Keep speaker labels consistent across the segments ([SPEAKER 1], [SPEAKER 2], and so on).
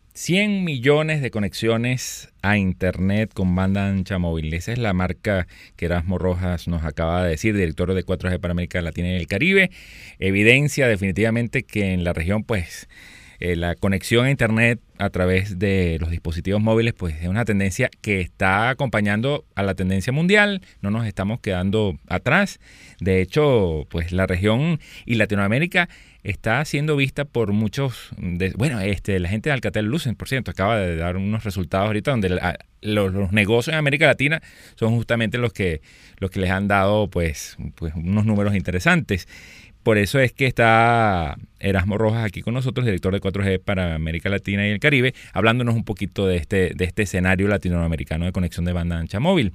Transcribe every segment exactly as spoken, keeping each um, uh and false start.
[SPEAKER 1] cien millones de conexiones a Internet con banda ancha móvil. Esa es la marca que Erasmo Rojas nos acaba de decir, director de cuatro G para América Latina y el Caribe. Evidencia definitivamente que en la región, pues, eh, la conexión a Internet a través de los dispositivos móviles, pues, es una tendencia que está acompañando a la tendencia mundial. No nos estamos quedando atrás. De hecho, pues, la región y Latinoamérica está siendo vista por muchos, de, bueno, este, la gente de Alcatel-Lucent, por cierto, acaba de dar unos resultados ahorita donde la, los, los negocios en América Latina son justamente los que, los que les han dado, pues, pues, unos números interesantes. Por eso es que está Erasmo Rojas aquí con nosotros, director de cuatro G para América Latina y el Caribe, hablándonos un poquito de este, de este escenario latinoamericano de conexión de banda ancha móvil.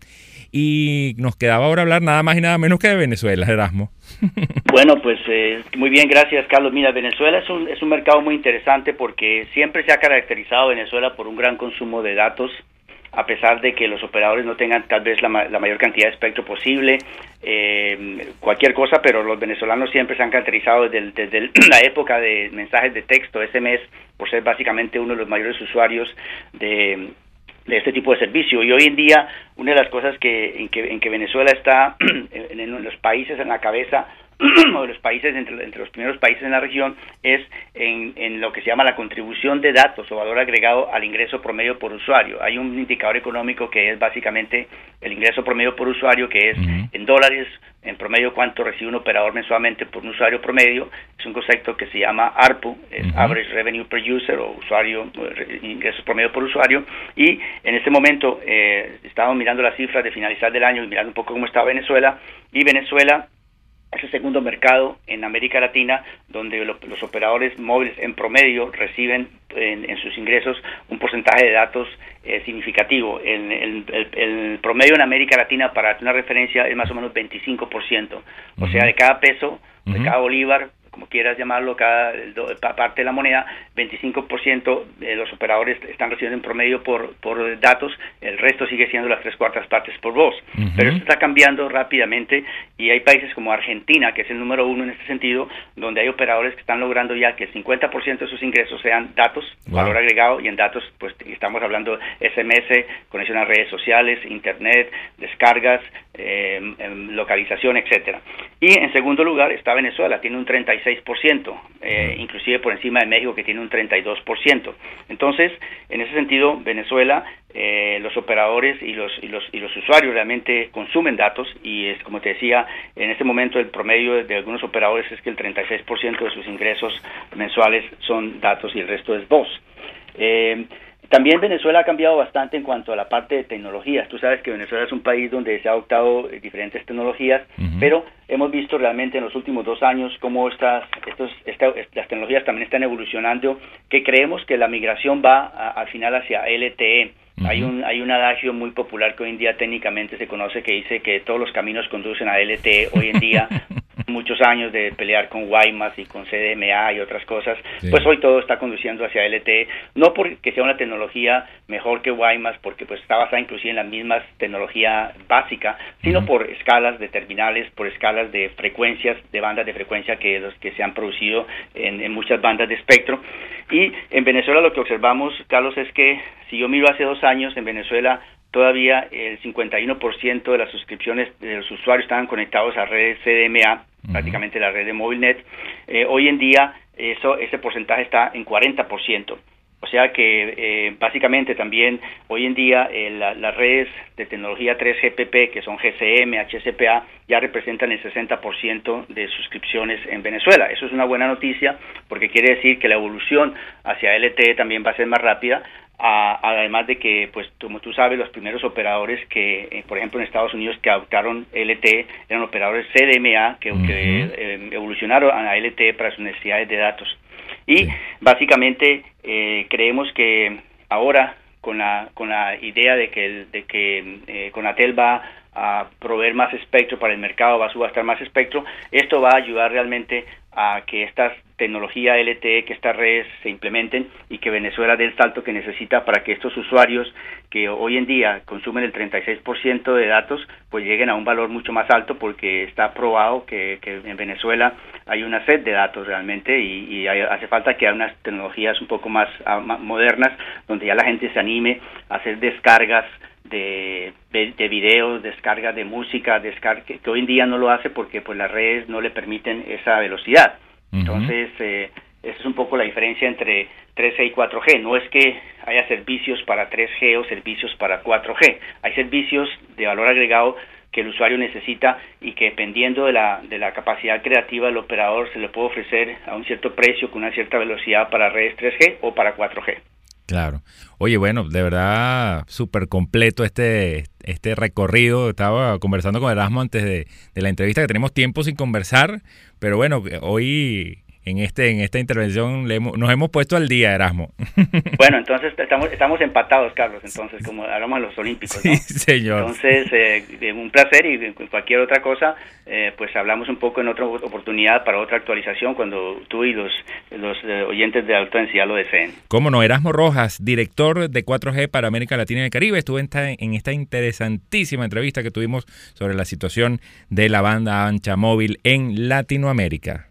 [SPEAKER 1] Y nos quedaba ahora hablar nada más y nada menos que de Venezuela, Erasmo.
[SPEAKER 2] Bueno, pues eh, muy bien, gracias, Carlos. Mira, Venezuela es un, es un mercado muy interesante porque siempre se ha caracterizado Venezuela por un gran consumo de datos, a pesar de que los operadores no tengan tal vez la, la mayor cantidad de espectro posible, eh, cualquier cosa, pero los venezolanos siempre se han caracterizado desde, el, desde el, la época de mensajes de texto, S M S, por ser básicamente uno de los mayores usuarios de, de este tipo de servicio. Y hoy en día, una de las cosas que en que, en que Venezuela está en, en los países en la cabeza, o de los países, entre, entre los primeros países en la región, es en, en lo que se llama la contribución de datos o valor agregado al ingreso promedio por usuario. Hay un indicador económico que es básicamente el ingreso promedio por usuario, que es uh-huh. en dólares, en promedio cuánto recibe un operador mensualmente por un usuario promedio. Es un concepto que se llama A R P U, es uh-huh. Average Revenue Per User, o usuario, ingresos promedio por usuario. Y en este momento eh, estamos mirando las cifras de finalizar del año y mirando un poco cómo está Venezuela, y Venezuela es el segundo mercado en América Latina donde lo, los operadores móviles en promedio reciben en, en sus ingresos un porcentaje de datos eh, significativo. El, el, el, el promedio en América Latina, para una referencia, es más o menos veinticinco por ciento. Uh-huh. O sea, de cada peso, uh-huh. de cada bolívar, como quieras llamarlo, cada parte de la moneda, veinticinco por ciento de los operadores están recibiendo en promedio por, por datos, el resto sigue siendo las tres cuartas partes por voz. Uh-huh. Pero esto está cambiando rápidamente y hay países como Argentina, que es el número uno en este sentido, donde hay operadores que están logrando ya que el cincuenta por ciento de sus ingresos sean datos, wow. valor agregado, y en datos pues estamos hablando S M S, conexión a redes sociales, internet, descargas, eh, localización, etcétera. Y en segundo lugar está Venezuela, tiene un treinta y seis por ciento, eh, uh-huh. inclusive por encima de México, que tiene un treinta y dos por ciento. Entonces, en ese sentido, Venezuela, eh, los operadores y los y los y los usuarios realmente consumen datos, y es como te decía, en este momento el promedio de, de algunos operadores es que el treinta y seis por ciento de sus ingresos mensuales son datos y el resto es voz. Eh, También Venezuela ha cambiado bastante en cuanto a la parte de tecnologías. Tú sabes que Venezuela es un país donde se ha adoptado diferentes tecnologías, uh-huh. pero hemos visto realmente en los últimos dos años cómo estas, estos, esta, las tecnologías también están evolucionando, que creemos que la migración va a, al final hacia L T E. Uh-huh. Hay un hay un adagio muy popular que hoy en día técnicamente se conoce, que dice que todos los caminos conducen a L T E. Hoy en día, muchos años de pelear con Guaymas y con C D M A y otras cosas, sí. pues hoy todo está conduciendo hacia L T E, no porque sea una tecnología mejor que Guaymas, porque pues está basada inclusive en la misma tecnología básica, sino uh-huh. por escalas de terminales, por escalas de frecuencias, de bandas de frecuencia que los que se han producido en, en muchas bandas de espectro. Y en Venezuela lo que observamos, Carlos, es que si yo miro hace dos años, en Venezuela todavía el cincuenta y uno por ciento de las suscripciones de los usuarios estaban conectados a redes C D M A, uh-huh. prácticamente la red de MobileNet. Eh, hoy en día eso ese porcentaje está en cuarenta por ciento. O sea que eh, básicamente también hoy en día eh, la, las redes de tecnología tres G P P, que son G C M, H S P A, ya representan el sesenta por ciento de suscripciones en Venezuela. Eso es una buena noticia porque quiere decir que la evolución hacia L T E también va a ser más rápida. A, además de que, pues como tú sabes, los primeros operadores que, eh, por ejemplo, en Estados Unidos que adoptaron L T E eran operadores C D M A que, uh-huh. que eh, evolucionaron a L T E para sus necesidades de datos. Y sí. básicamente eh, creemos que ahora con la con la idea de que el, de que eh, Conatel va a proveer más espectro para el mercado, va a subastar más espectro, esto va a ayudar realmente a que estas tecnología L T E, que estas redes se implementen y que Venezuela dé el salto que necesita para que estos usuarios que hoy en día consumen el treinta y seis por ciento de datos, pues lleguen a un valor mucho más alto, porque está probado que, que en Venezuela hay una sed de datos realmente, y, y hay, hace falta que haya unas tecnologías un poco más, uh, más modernas, donde ya la gente se anime a hacer descargas de, de, de videos, descargas de música, descarga, que, que hoy en día no lo hace porque pues las redes no le permiten esa velocidad. Entonces, eh, esa es un poco la diferencia entre tres G y cuatro G. No es que haya servicios para tres G o servicios para cuatro G. Hay servicios de valor agregado que el usuario necesita y que, dependiendo de la, de la capacidad creativa del operador, se le puede ofrecer a un cierto precio con una cierta velocidad para redes tres G o para cuatro G.
[SPEAKER 1] Claro. Oye, bueno, de verdad súper completo este, este recorrido. Estaba conversando con Erasmo antes de, de la entrevista, que tenemos tiempo sin conversar, pero bueno, hoy en este en esta intervención le hemos, nos hemos puesto al día, Erasmo.
[SPEAKER 2] Bueno, entonces estamos estamos empatados, Carlos, entonces, como hablamos de los Olímpicos, ¿no?
[SPEAKER 1] Sí, señor.
[SPEAKER 2] Entonces, eh, un placer, y cualquier otra cosa, eh, pues hablamos un poco en otra oportunidad para otra actualización cuando tú y los, los eh, oyentes de alta densidad lo deseen.
[SPEAKER 1] Cómo no, Erasmo Rojas, director de cuatro G para América Latina y el Caribe, estuvo en esta, en esta interesantísima entrevista que tuvimos sobre la situación de la banda ancha móvil en Latinoamérica.